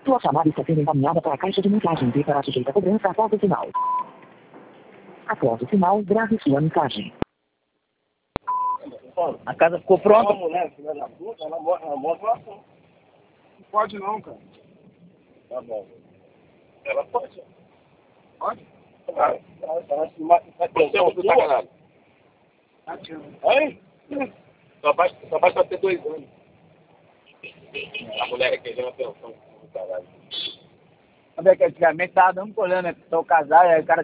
Sua chamada está sendo encaminhada para a caixa de mensagem e será sujeita a cobrança após o sinal. Após o sinal, grave sua mensagem. A casa ficou pronta? A mulher, filha da puta, ela mostra assim. Não pode não, cara. Tá bom. Ela pode. Pode? Claro. Ela se mata. Você é muito sacanagem. Aí? Só basta ter 2 anos. A mulher que já pensão. Caralho. Sabe que antigamente tava dando problema, né? Tô casado, aí o cara